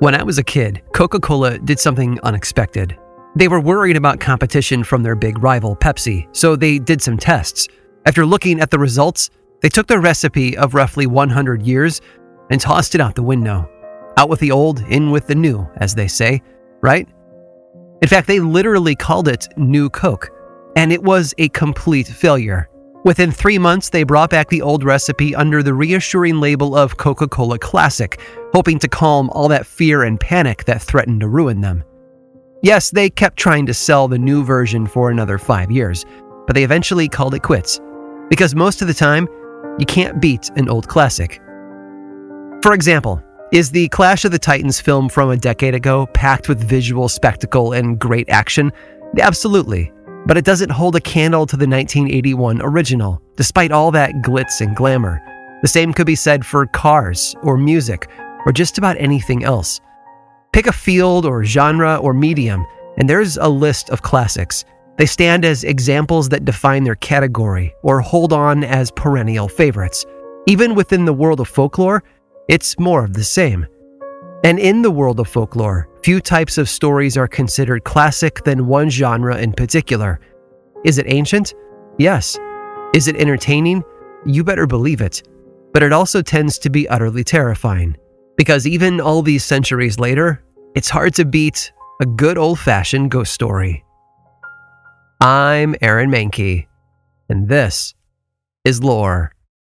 When I was a kid, Coca-Cola did something unexpected. They were worried about competition from their big rival, Pepsi, so they did some tests. After looking at the results, they took the recipe of roughly 100 years and tossed it out the window. Out with the old, in with the new, as they say, right? In fact, they literally called it New Coke, and it was a complete failure. Within 3 months, they brought back the old recipe under the reassuring label of Coca-Cola Classic, hoping to calm all that fear and panic that threatened to ruin them. Yes, they kept trying to sell the new version for another 5 years, but they eventually called it quits. Because most of the time, you can't beat an old classic. For example, is the Clash of the Titans film from a decade ago packed with visual spectacle and great action? Absolutely. But it doesn't hold a candle to the 1981 original, despite all that glitz and glamour. The same could be said for Cars, or music, or just about anything else. Pick a field or genre or medium, and there's a list of classics. They stand as examples that define their category, or hold on as perennial favorites. Even within the world of folklore, it's more of the same. And in the world of folklore, few types of stories are considered classic than one genre in particular. Is it ancient? Yes. Is it entertaining? You better believe it. But it also tends to be utterly terrifying. Because even all these centuries later, it's hard to beat a good old-fashioned ghost story. I'm Aaron Mahnke, and this is Lore.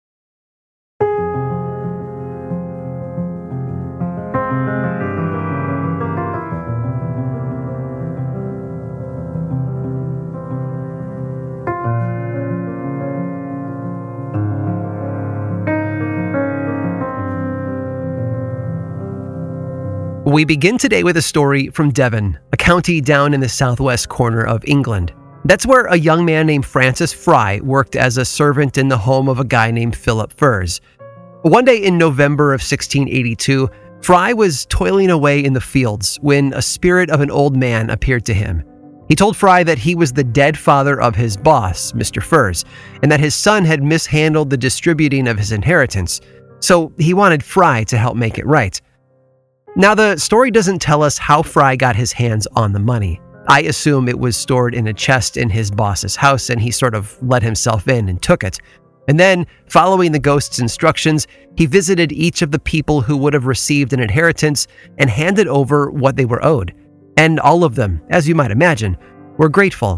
We begin today with a story from Devon, a county down in the southwest corner of England. That's where a young man named Francis Fry worked as a servant in the home of a guy named Philip Furze. One day in November of 1682, Fry was toiling away in the fields when a spirit of an old man appeared to him. He told Fry that he was the dead father of his boss, Mr. Furze, and that his son had mishandled the distributing of his inheritance, so he wanted Fry to help make it right. Now, the story doesn't tell us how Fry got his hands on the money. I assume it was stored in a chest in his boss's house and he sort of let himself in and took it. And then, following the ghost's instructions, he visited each of the people who would have received an inheritance and handed over what they were owed. And all of them, as you might imagine, were grateful.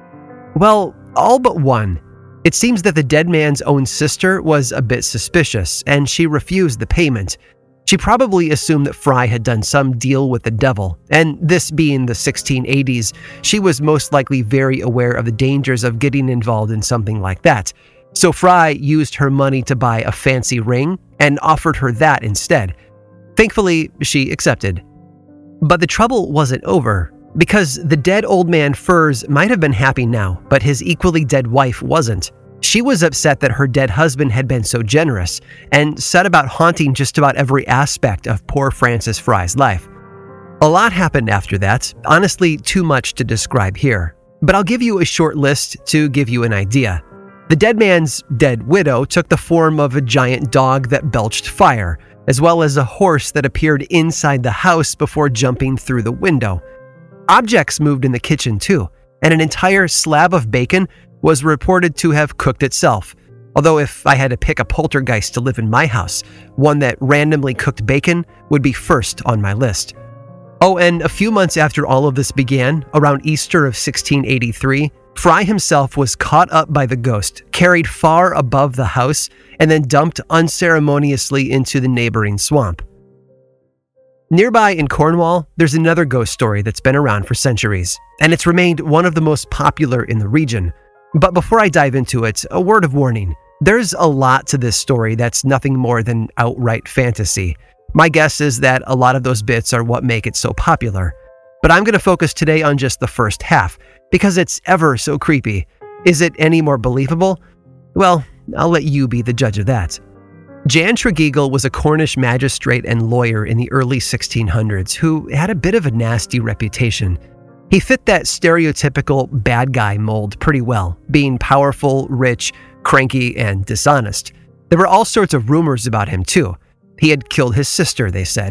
Well, all but one. It seems that the dead man's own sister was a bit suspicious and she refused the payment. She probably assumed that Fry had done some deal with the devil, and this being the 1680s, she was most likely very aware of the dangers of getting involved in something like that. So Fry used her money to buy a fancy ring and offered her that instead. Thankfully, she accepted. But the trouble wasn't over, because the dead old man Furze might have been happy now, but his equally dead wife wasn't. She was upset that her dead husband had been so generous and set about haunting just about every aspect of poor Francis Fry's life. A lot happened after that, honestly too much to describe here, but I'll give you a short list to give you an idea. The dead man's dead widow took the form of a giant dog that belched fire, as well as a horse that appeared inside the house before jumping through the window. Objects moved in the kitchen too, and an entire slab of bacon was reported to have cooked itself. Although if I had to pick a poltergeist to live in my house, one that randomly cooked bacon would be first on my list. Oh, and a few months after all of this began, around Easter of 1683, Fry himself was caught up by the ghost, carried far above the house, and then dumped unceremoniously into the neighboring swamp. Nearby in Cornwall, there's another ghost story that's been around for centuries, and it's remained one of the most popular in the region. But before I dive into it, a word of warning. There's a lot to this story that's nothing more than outright fantasy. My guess is that a lot of those bits are what make it so popular. But I'm going to focus today on just the first half, because it's ever so creepy. Is it any more believable? Well, I'll let you be the judge of that. Jan Tregeagle was a Cornish magistrate and lawyer in the early 1600s who had a bit of a nasty reputation. He fit that stereotypical bad guy mold pretty well, being powerful, rich, cranky, and dishonest. There were all sorts of rumors about him too. He had killed his sister, they said.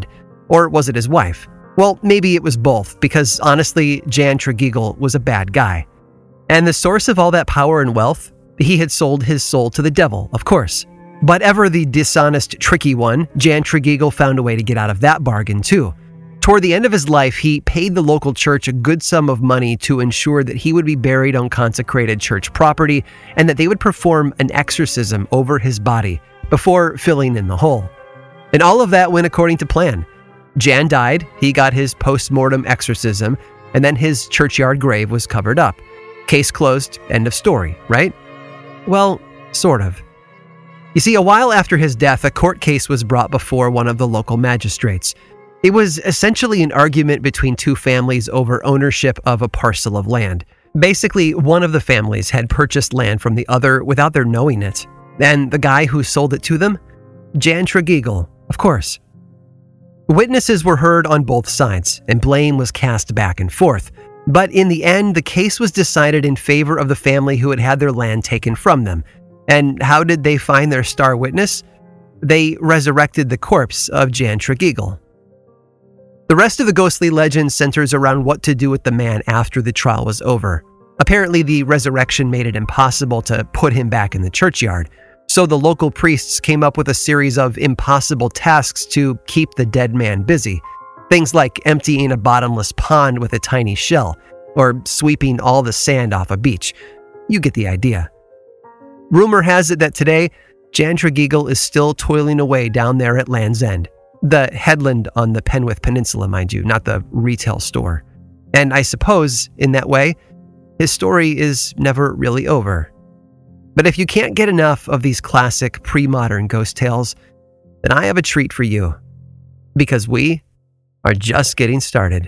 Or was it his wife? Well, maybe it was both, because honestly, Jan Tregeagle was a bad guy. And the source of all that power and wealth? He had sold his soul to the devil, of course. But ever the dishonest, tricky one, Jan Tregeagle found a way to get out of that bargain too. Toward the end of his life, he paid the local church a good sum of money to ensure that he would be buried on consecrated church property and that they would perform an exorcism over his body before filling in the hole. And all of that went according to plan. Jan died, he got his post-mortem exorcism, and then his churchyard grave was covered up. Case closed, end of story, right? Well, sort of. You see, a while after his death, a court case was brought before one of the local magistrates. It was essentially an argument between two families over ownership of a parcel of land. Basically, one of the families had purchased land from the other without their knowing it. And the guy who sold it to them? Jan Tregeagle, of course. Witnesses were heard on both sides, and blame was cast back and forth. But in the end, the case was decided in favor of the family who had had their land taken from them. And how did they find their star witness? They resurrected the corpse of Jan Tregeagle. The rest of the ghostly legend centers around what to do with the man after the trial was over. Apparently, the resurrection made it impossible to put him back in the churchyard, so the local priests came up with a series of impossible tasks to keep the dead man busy. Things like emptying a bottomless pond with a tiny shell, or sweeping all the sand off a beach. You get the idea. Rumor has it that today, Jan Tregeagle is still toiling away down there at Land's End. The headland on the Penwith Peninsula, mind you, not the retail store. And I suppose, in that way, his story is never really over. But if you can't get enough of these classic pre-modern ghost tales, then I have a treat for you. Because we are just getting started.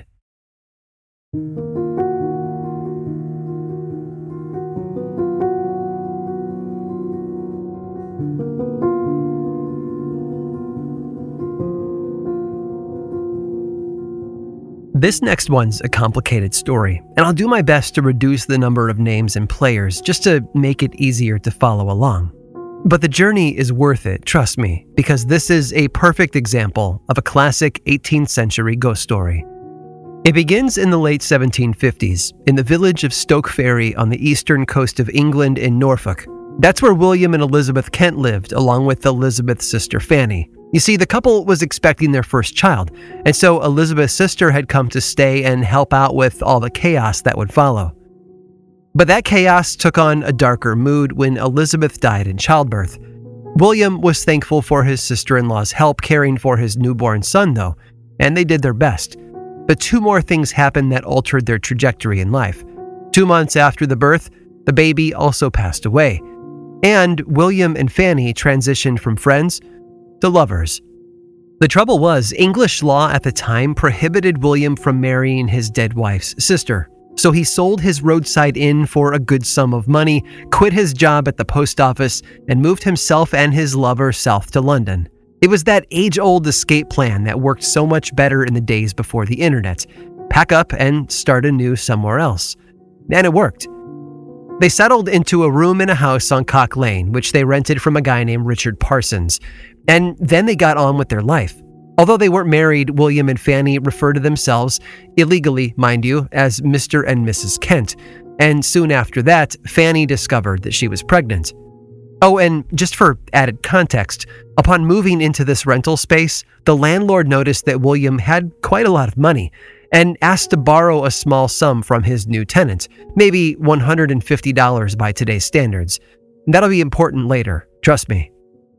This next one's a complicated story, and I'll do my best to reduce the number of names and players just to make it easier to follow along. But the journey is worth it, trust me, because this is a perfect example of a classic 18th century ghost story. It begins in the late 1750s in the village of Stoke Ferry on the eastern coast of England in Norfolk. That's where William and Elizabeth Kent lived, along with Elizabeth's sister Fanny. You see, the couple was expecting their first child, and so Elizabeth's sister had come to stay and help out with all the chaos that would follow. But that chaos took on a darker mood when Elizabeth died in childbirth. William was thankful for his sister-in-law's help caring for his newborn son, though, and they did their best. But two more things happened that altered their trajectory in life. 2 months after the birth, the baby also passed away, and William and Fanny transitioned from friends to lovers. The trouble was, English law at the time prohibited William from marrying his dead wife's sister. So he sold his roadside inn for a good sum of money, quit his job at the post office, and moved himself and his lover south to London. It was that age-old escape plan that worked so much better in the days before the internet. Pack up and start anew somewhere else. And it worked. They settled into a room in a house on Cock Lane, which they rented from a guy named Richard Parsons. And then they got on with their life. Although they weren't married, William and Fanny referred to themselves, illegally, mind you, as Mr. and Mrs. Kent. And soon after that, Fanny discovered that she was pregnant. Oh, and just for added context, upon moving into this rental space, the landlord noticed that William had quite a lot of money and asked to borrow a small sum from his new tenant, maybe $150 by today's standards. That'll be important later, trust me.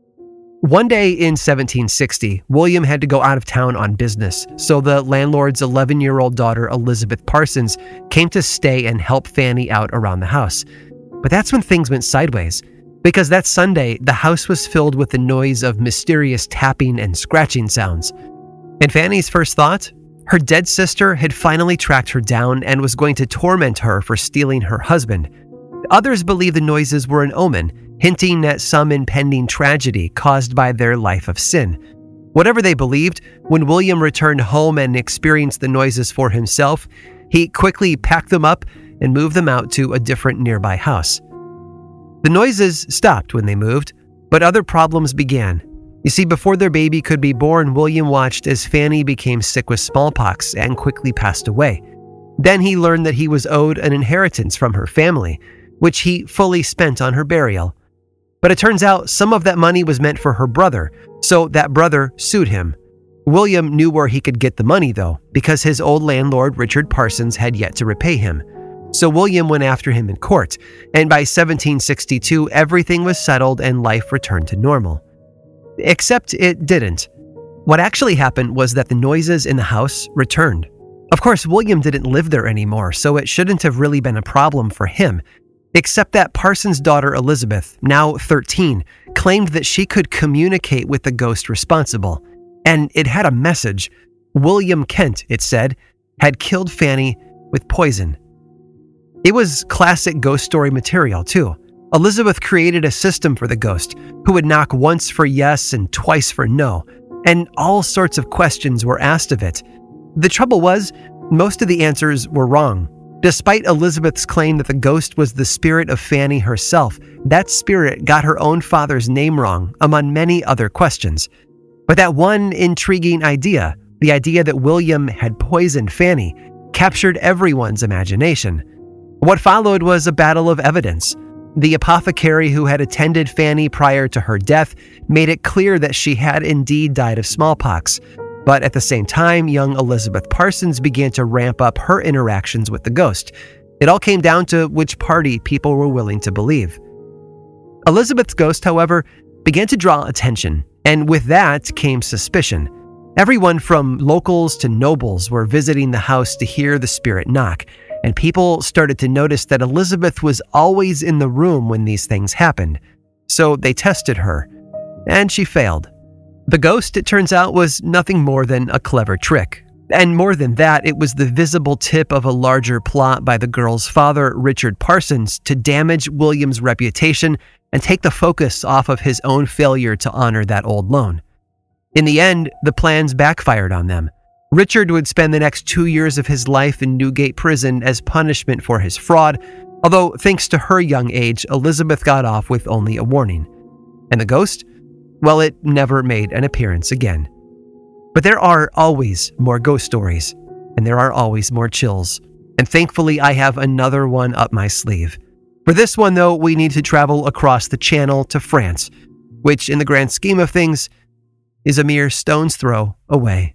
One day in 1760, William had to go out of town on business, so the landlord's 11-year-old daughter, Elizabeth Parsons, came to stay and help Fanny out around the house. But that's when things went sideways, because that Sunday, the house was filled with the noise of mysterious tapping and scratching sounds. And Fanny's first thought? Her dead sister had finally tracked her down and was going to torment her for stealing her husband. Others believed the noises were an omen, hinting at some impending tragedy caused by their life of sin. Whatever they believed, when William returned home and experienced the noises for himself, he quickly packed them up and moved them out to a different nearby house. The noises stopped when they moved, but other problems began. You see, before their baby could be born, William watched as Fanny became sick with smallpox and quickly passed away. Then he learned that he was owed an inheritance from her family, which he fully spent on her burial. But it turns out some of that money was meant for her brother, so that brother sued him. William knew where he could get the money, though, because his old landlord, Richard Parsons, had yet to repay him. So William went after him in court, and by 1762, everything was settled and life returned to normal. Except it didn't. What actually happened was that the noises in the house returned. Of course, William didn't live there anymore, so it shouldn't have really been a problem for him, except that Parsons' daughter Elizabeth, now 13, claimed that she could communicate with the ghost responsible. And it had a message. William Kent, it said, had killed Fanny with poison. It was classic ghost story material, too. Elizabeth created a system for the ghost, who would knock once for yes and twice for no, and all sorts of questions were asked of it. The trouble was, most of the answers were wrong. Despite Elizabeth's claim that the ghost was the spirit of Fanny herself, that spirit got her own father's name wrong, among many other questions. But that one intriguing idea, the idea that William had poisoned Fanny, captured everyone's imagination. What followed was a battle of evidence. The apothecary who had attended Fanny prior to her death made it clear that she had indeed died of smallpox. But at the same time, young Elizabeth Parsons began to ramp up her interactions with the ghost. It all came down to which party people were willing to believe. Elizabeth's ghost, however, began to draw attention, and with that came suspicion. Everyone from locals to nobles were visiting the house to hear the spirit knock, and people started to notice that Elizabeth was always in the room when these things happened. So they tested her, and she failed. The ghost, it turns out, was nothing more than a clever trick. And more than that, it was the visible tip of a larger plot by the girl's father, Richard Parsons, to damage William's reputation and take the focus off of his own failure to honor that old loan. In the end, the plans backfired on them. Richard would spend the next 2 years of his life in Newgate Prison as punishment for his fraud, although thanks to her young age, Elizabeth got off with only a warning. And the ghost? Well, it never made an appearance again. But there are always more ghost stories, and there are always more chills. And thankfully, I have another one up my sleeve. For this one, though, we need to travel across the channel to France, which, in the grand scheme of things, is a mere stone's throw away.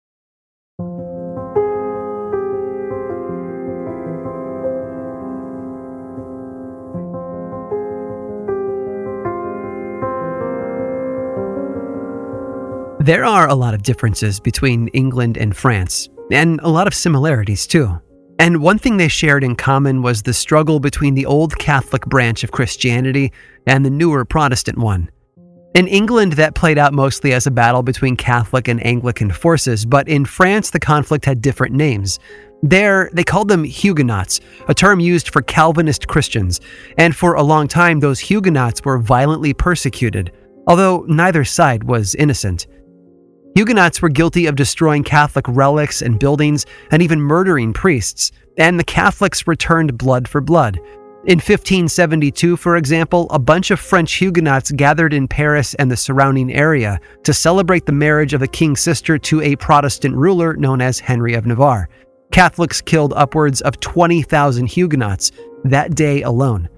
There are a lot of differences between England and France, and a lot of similarities too. And one thing they shared in common was the struggle between the old Catholic branch of Christianity and the newer Protestant one. In England, that played out mostly as a battle between Catholic and Anglican forces, but in France, the conflict had different names. There, they called them Huguenots, a term used for Calvinist Christians, and for a long time, those Huguenots were violently persecuted, although neither side was innocent. Huguenots were guilty of destroying Catholic relics and buildings and even murdering priests, and the Catholics returned blood for blood. In 1572, for example, a bunch of French Huguenots gathered in Paris and the surrounding area to celebrate the marriage of the king's sister to a Protestant ruler known as Henry of Navarre. Catholics killed upwards of 20,000 Huguenots that day alone.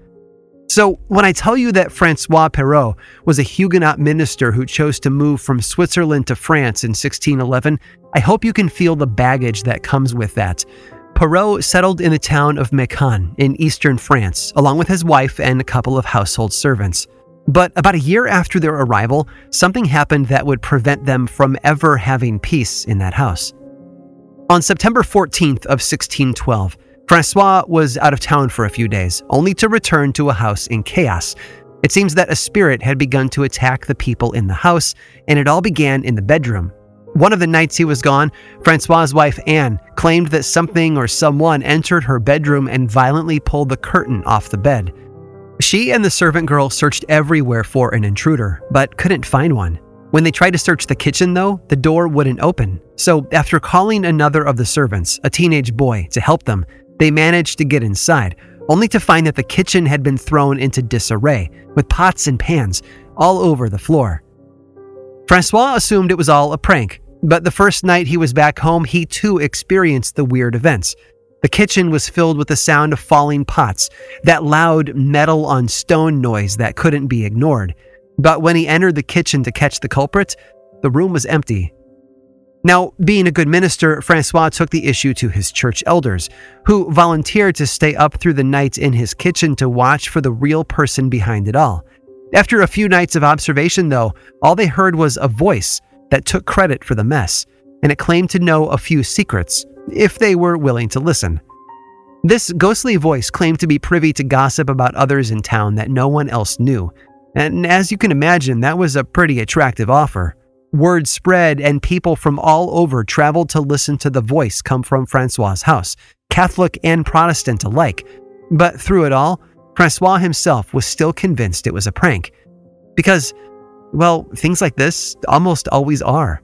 So when I tell you that Francois Perrault was a Huguenot minister who chose to move from Switzerland to France in 1611, I hope you can feel the baggage that comes with that. Perrault settled in the town of Mâcon in eastern France, along with his wife and a couple of household servants. But about a year after their arrival, something happened that would prevent them from ever having peace in that house. On September 14th of 1612, Francois was out of town for a few days, only to return to a house in chaos. It seems that a spirit had begun to attack the people in the house, and it all began in the bedroom. One of the nights he was gone, Francois's wife Anne claimed that something or someone entered her bedroom and violently pulled the curtain off the bed. She and the servant girl searched everywhere for an intruder, but couldn't find one. When they tried to search the kitchen, though, the door wouldn't open. So after calling another of the servants, a teenage boy, to help them, they managed to get inside, only to find that the kitchen had been thrown into disarray, with pots and pans all over the floor. Francois assumed it was all a prank, but the first night he was back home, he too experienced the weird events. The kitchen was filled with the sound of falling pots, that loud metal on stone noise that couldn't be ignored. But when he entered the kitchen to catch the culprit, the room was empty. Now, being a good minister, Francois took the issue to his church elders, who volunteered to stay up through the night in his kitchen to watch for the real person behind it all. After a few nights of observation, though, all they heard was a voice that took credit for the mess, and it claimed to know a few secrets, if they were willing to listen. This ghostly voice claimed to be privy to gossip about others in town that no one else knew, and as you can imagine, that was a pretty attractive offer. Word spread, and people from all over traveled to listen to the voice come from Francois' house, Catholic and Protestant alike. But through it all, Francois himself was still convinced it was a prank. Because, well, things like this almost always are.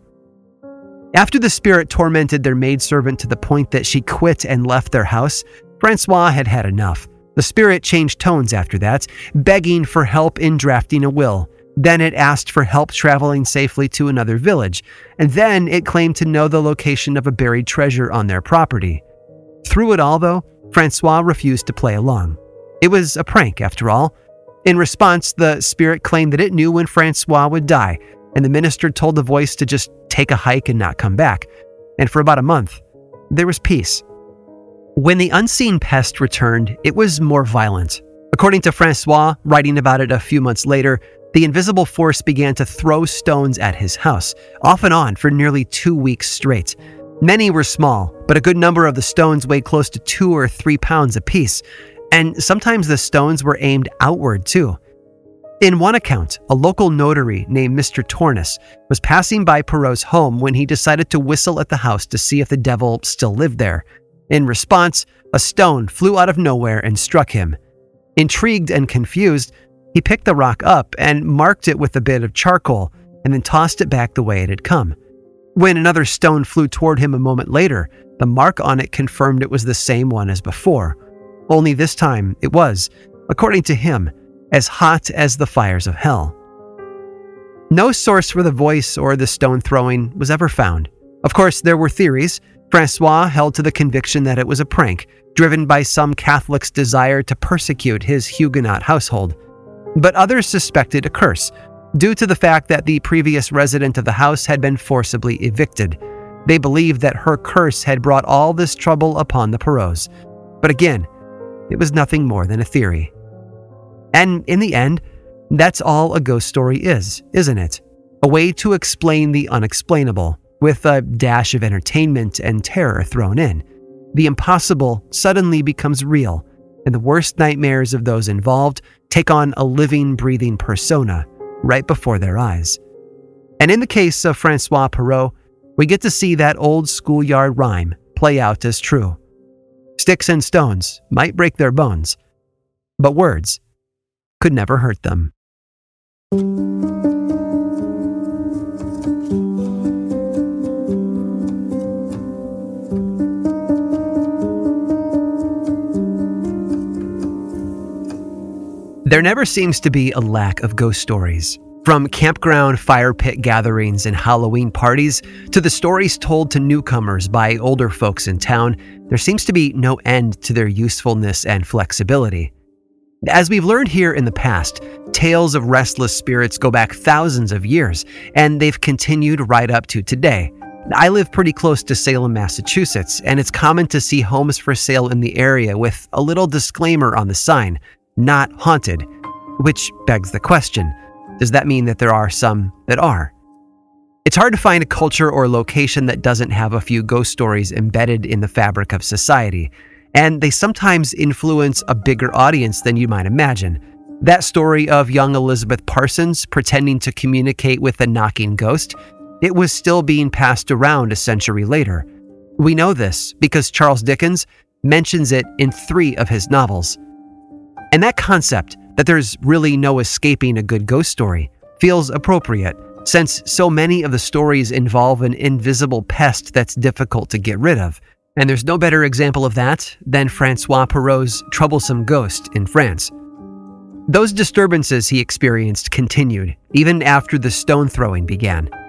After the spirit tormented their maidservant to the point that she quit and left their house, Francois had had enough. The spirit changed tones after that, begging for help in drafting a will. Then it asked for help traveling safely to another village, and then it claimed to know the location of a buried treasure on their property. Through it all, though, Francois refused to play along. It was a prank, after all. In response, the spirit claimed that it knew when Francois would die, and the minister told the voice to just take a hike and not come back. And for about a month, there was peace. When the unseen pest returned, it was more violent. According to Francois, writing about it a few months later, the invisible force began to throw stones at his house, off and on for nearly 2 weeks straight. Many were small, but a good number of the stones weighed close to 2 or 3 pounds apiece, and sometimes the stones were aimed outward too. In one account, a local notary named Mr. Tornes was passing by Perrault's home when he decided to whistle at the house to see if the devil still lived there. In response, a stone flew out of nowhere and struck him. Intrigued and confused, he picked the rock up and marked it with a bit of charcoal and then tossed it back the way it had come. When another stone flew toward him a moment later, the mark on it confirmed it was the same one as before. Only this time it was, according to him, as hot as the fires of hell. No source for the voice or the stone throwing was ever found. Of course, there were theories. Francois held to the conviction that it was a prank, driven by some Catholic's desire to persecute his Huguenot household. But others suspected a curse, due to the fact that the previous resident of the house had been forcibly evicted. They believed that her curse had brought all this trouble upon the Perraults. But again, it was nothing more than a theory. And in the end, that's all a ghost story is, isn't it? A way to explain the unexplainable, with a dash of entertainment and terror thrown in. The impossible suddenly becomes real, and the worst nightmares of those involved take on a living, breathing persona right before their eyes. And in the case of Francois Perrault, we get to see that old schoolyard rhyme play out as true. Sticks and stones might break their bones, but words could never hurt them. There never seems to be a lack of ghost stories. From campground fire pit gatherings and Halloween parties to the stories told to newcomers by older folks in town, there seems to be no end to their usefulness and flexibility. As we've learned here in the past, tales of restless spirits go back thousands of years, and they've continued right up to today. I live pretty close to Salem, Massachusetts, and it's common to see homes for sale in the area with a little disclaimer on the sign, "Not haunted," which begs the question, does that mean that there are some that are? It's hard to find a culture or location that doesn't have a few ghost stories embedded in the fabric of society, and they sometimes influence a bigger audience than you might imagine. That story of young Elizabeth Parsons pretending to communicate with a knocking ghost, it was still being passed around a century later. We know this because Charles Dickens mentions it in 3 of his novels. And that concept, that there's really no escaping a good ghost story, feels appropriate, since so many of the stories involve an invisible pest that's difficult to get rid of. And there's no better example of that than Francois Perrault's troublesome ghost in France. Those disturbances he experienced continued, even after the stone throwing began.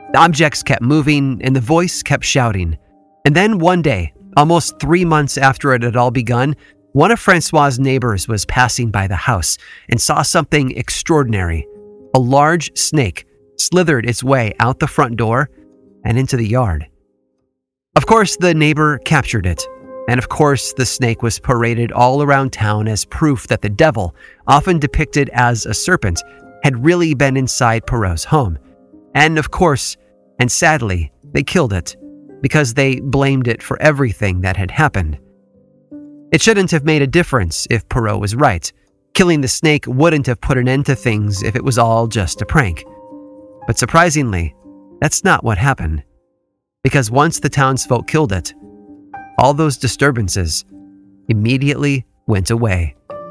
The objects kept moving, and the voice kept shouting. And then one day, almost 3 months after it had all begun, one of Francois's neighbors was passing by the house and saw something extraordinary. A large snake slithered its way out the front door and into the yard. Of course, the neighbor captured it. And of course, the snake was paraded all around town as proof that the devil, often depicted as a serpent, had really been inside Poirot's home. And of course, and sadly, they killed it because they blamed it for everything that had happened. It shouldn't have made a difference if Poirot was right. Killing the snake wouldn't have put an end to things if it was all just a prank. But surprisingly, that's not what happened. Because once the townsfolk killed it, all those disturbances immediately went away.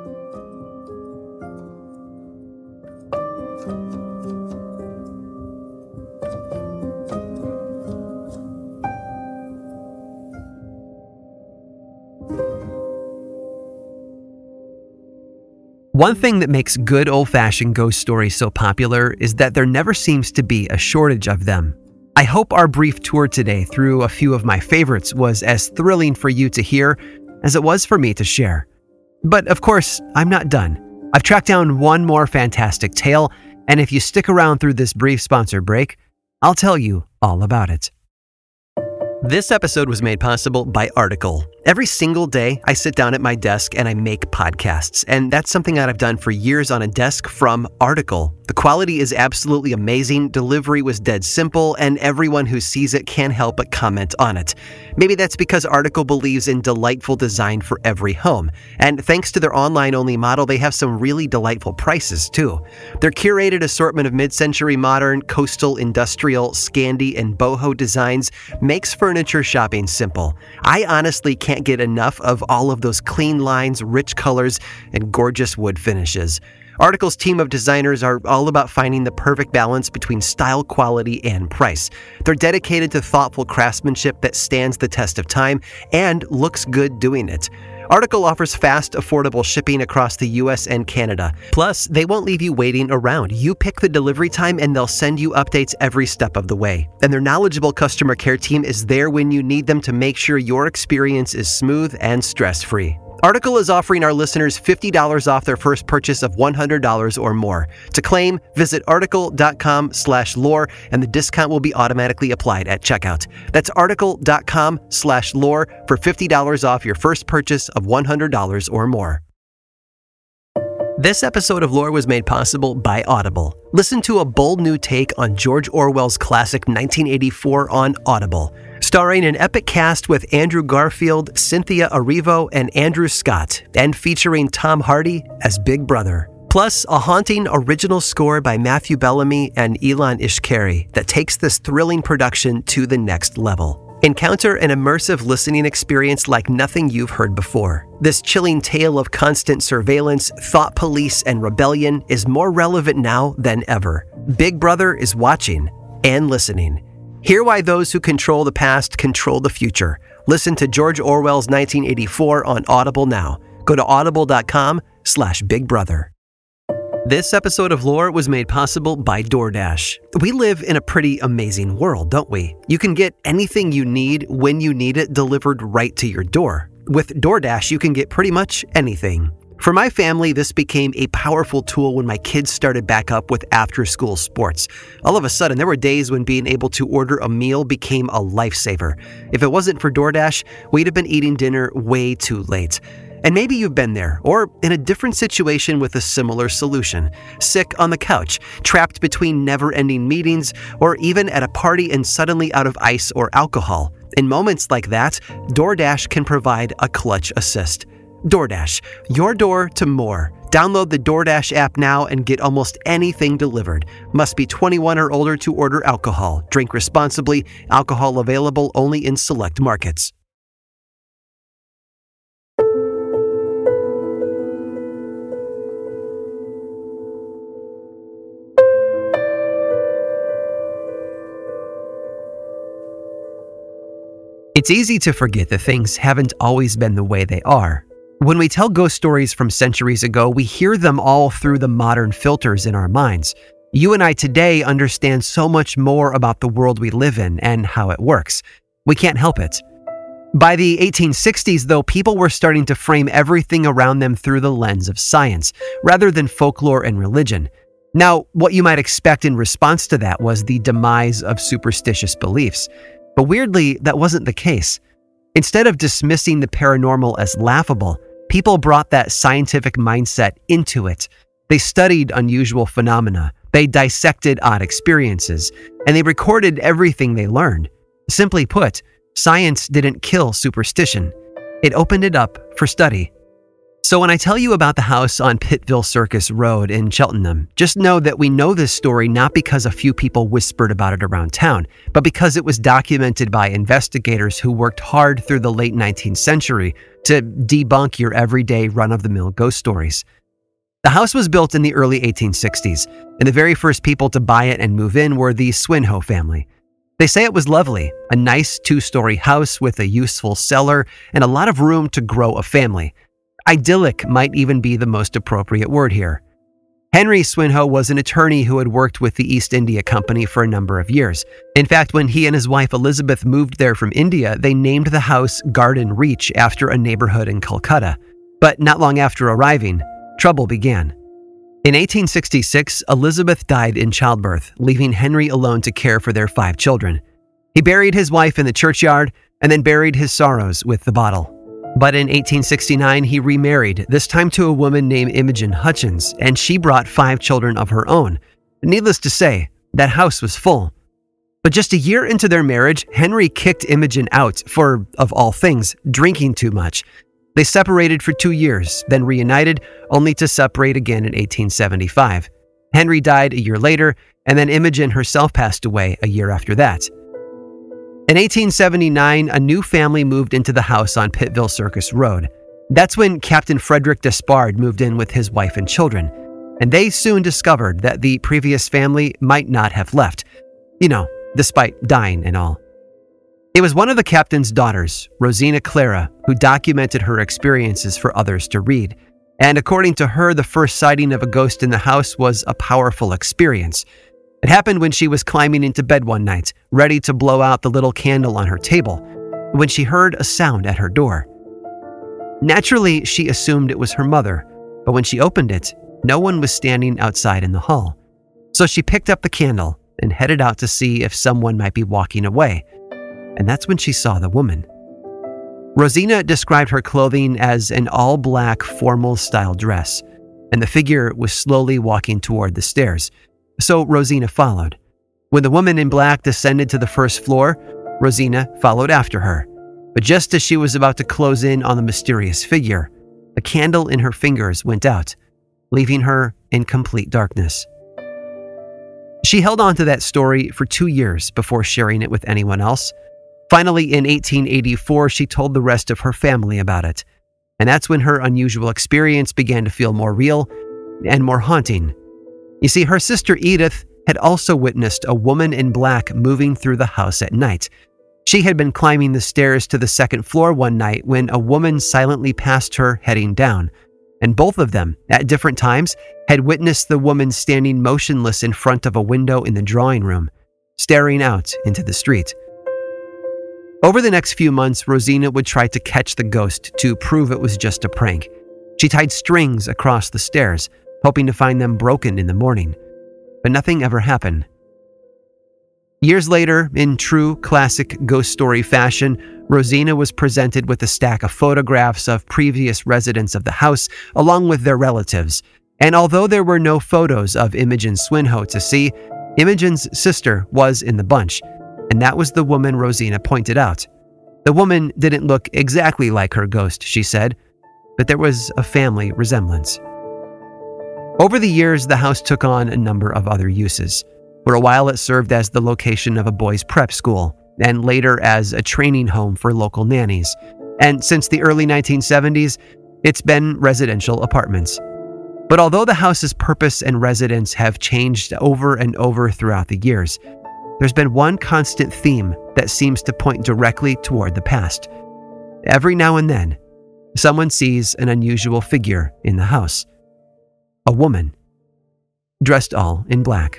One thing that makes good old-fashioned ghost stories so popular is that there never seems to be a shortage of them. I hope our brief tour today through a few of my favorites was as thrilling for you to hear as it was for me to share. But of course, I'm not done. I've tracked down one more fantastic tale, and if you stick around through this brief sponsor break, I'll tell you all about it. This episode was made possible by Article. Every single day, I sit down at my desk and I make podcasts, and that's something that I've done for years on a desk from Article. The quality is absolutely amazing, delivery was dead simple, and everyone who sees it can't help but comment on it. Maybe that's because Article believes in delightful design for every home, and thanks to their online-only model, they have some really delightful prices too. Their curated assortment of mid-century modern, coastal, industrial, Scandi, and boho designs makes furniture shopping simple. I honestly can't get enough of all of those clean lines, rich colors, and gorgeous wood finishes. Article's team of designers are all about finding the perfect balance between style, quality, and price. They're dedicated to thoughtful craftsmanship that stands the test of time and looks good doing it. Article offers fast, affordable shipping across the US and Canada. Plus, they won't leave you waiting around. You pick the delivery time and they'll send you updates every step of the way. And their knowledgeable customer care team is there when you need them to make sure your experience is smooth and stress-free. Article is offering our listeners $50 off their first purchase of $100 or more. To claim, visit article.com/lore and the discount will be automatically applied at checkout. That's article.com/lore for $50 off your first purchase of $100 or more. This episode of Lore was made possible by Audible. Listen to a bold new take on George Orwell's classic 1984 on Audible. Starring an epic cast with Andrew Garfield, Cynthia Erivo, and Andrew Scott, and featuring Tom Hardy as Big Brother. Plus, a haunting original score by Matthew Bellamy and Ilan Ishkari that takes this thrilling production to the next level. Encounter an immersive listening experience like nothing you've heard before. This chilling tale of constant surveillance, thought police, and rebellion is more relevant now than ever. Big Brother is watching and listening. Hear why those who control the past control the future. Listen to George Orwell's 1984 on Audible now. Go to audible.com/Big Brother. This episode of Lore was made possible by DoorDash. We live in a pretty amazing world, don't we? You can get anything you need when you need it delivered right to your door. With DoorDash, you can get pretty much anything. For my family, this became a powerful tool when my kids started back up with after-school sports. All of a sudden, there were days when being able to order a meal became a lifesaver. If it wasn't for DoorDash, we'd have been eating dinner way too late. And maybe you've been there, or in a different situation with a similar solution. Sick on the couch, trapped between never-ending meetings, or even at a party and suddenly out of ice or alcohol. In moments like that, DoorDash can provide a clutch assist. DoorDash, your door to more. Download the DoorDash app now and get almost anything delivered. Must be 21 or older to order alcohol. Drink responsibly. Alcohol available only in select markets. It's easy to forget that things haven't always been the way they are. When we tell ghost stories from centuries ago, we hear them all through the modern filters in our minds. You and I today understand so much more about the world we live in and how it works. We can't help it. By the 1860s, though, people were starting to frame everything around them through the lens of science, rather than folklore and religion. Now, what you might expect in response to that was the demise of superstitious beliefs. But weirdly, that wasn't the case. Instead of dismissing the paranormal as laughable, people brought that scientific mindset into it. They studied unusual phenomena, they dissected odd experiences, and they recorded everything they learned. Simply put, science didn't kill superstition. It opened it up for study. So when I tell you about the house on Pittville Circus Road in Cheltenham, just know that we know this story not because a few people whispered about it around town, but because it was documented by investigators who worked hard through the late 19th century to debunk your everyday run-of-the-mill ghost stories. The house was built in the early 1860s, and the very first people to buy it and move in were the Swinhoe family. They say it was lovely, a nice 2-story house with a useful cellar and a lot of room to grow a family. Idyllic might even be the most appropriate word here. Henry Swinhoe was an attorney who had worked with the East India Company for a number of years. In fact, when he and his wife Elizabeth moved there from India, they named the house Garden Reach after a neighborhood in Calcutta. But not long after arriving, trouble began. In 1866, Elizabeth died in childbirth, leaving Henry alone to care for their 5 children. He buried his wife in the churchyard and then buried his sorrows with the bottle. But in 1869, he remarried, this time to a woman named Imogen Hutchins, and she brought 5 children of her own. Needless to say, that house was full. But just a year into their marriage, Henry kicked Imogen out for, of all things, drinking too much. They separated for 2 years, then reunited, only to separate again in 1875. Henry died a year later, and then Imogen herself passed away a year after that. In 1879, a new family moved into the house on Pittville Circus Road. That's when Captain Frederick Despard moved in with his wife and children, and they soon discovered that the previous family might not have left, despite dying and all. It was one of the captain's daughters, Rosina Clara, who documented her experiences for others to read. And according to her, the first sighting of a ghost in the house was a powerful experience. It happened when she was climbing into bed one night, ready to blow out the little candle on her table, when she heard a sound at her door. Naturally, she assumed it was her mother, but when she opened it, no one was standing outside in the hall. So she picked up the candle and headed out to see if someone might be walking away. And that's when she saw the woman. Rosina described her clothing as an all-black formal-style dress, and the figure was slowly walking toward the stairs. So Rosina followed. When the woman in black descended to the first floor, Rosina followed after her. But just as she was about to close in on the mysterious figure, the candle in her fingers went out, leaving her in complete darkness. She held on to that story for 2 years before sharing it with anyone else. Finally, in 1884, she told the rest of her family about it. And that's when her unusual experience began to feel more real and more haunting. You see, her sister Edith had also witnessed a woman in black moving through the house at night. She had been climbing the stairs to the second floor one night when a woman silently passed her heading down. And both of them, at different times, had witnessed the woman standing motionless in front of a window in the drawing room, staring out into the street. Over the next few months, Rosina would try to catch the ghost to prove it was just a prank. She tied strings across the stairs, hoping to find them broken in the morning. But nothing ever happened. Years later, in true classic ghost story fashion, Rosina was presented with a stack of photographs of previous residents of the house, along with their relatives. And although there were no photos of Imogen Swinhoe to see, Imogen's sister was in the bunch. And that was the woman Rosina pointed out. The woman didn't look exactly like her ghost, she said, but there was a family resemblance. Over the years, the house took on a number of other uses. For a while, it served as the location of a boys' prep school, and later as a training home for local nannies. And since the early 1970s, it's been residential apartments. But although the house's purpose and residents have changed over and over throughout the years, there's been one constant theme that seems to point directly toward the past. Every now and then, someone sees an unusual figure in the house. A woman. dressed all in black.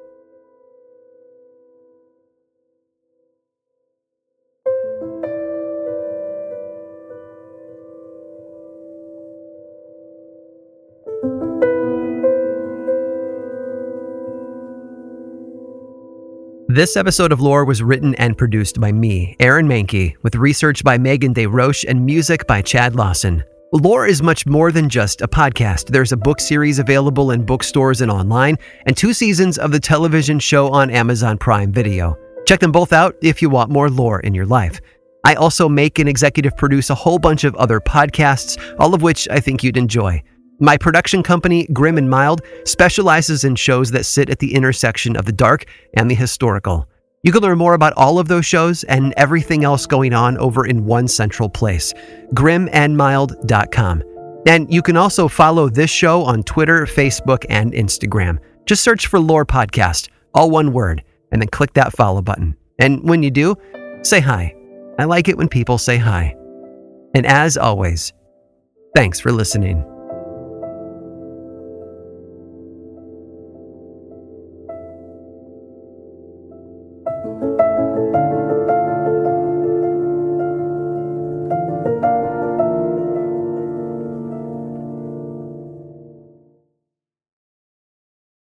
This episode of Lore was written and produced by me, Aaron Mahnke, with research by Megan DesRoches and music by Chad Lawson. Lore is much more than just a podcast. There's a book series available in bookstores and online, and 2 seasons of the television show on Amazon Prime Video. Check them both out if you want more lore in your life. I also make and executive produce a whole bunch of other podcasts, all of which I think you'd enjoy. My production company, Grim and Mild, specializes in shows that sit at the intersection of the dark and the historical. You can learn more about all of those shows and everything else going on over in one central place, grimandmild.com. And you can also follow this show on Twitter, Facebook, and Instagram. Just search for Lore Podcast, all one word, and then click that follow button. And when you do, say hi. I like it when people say hi. And as always, thanks for listening.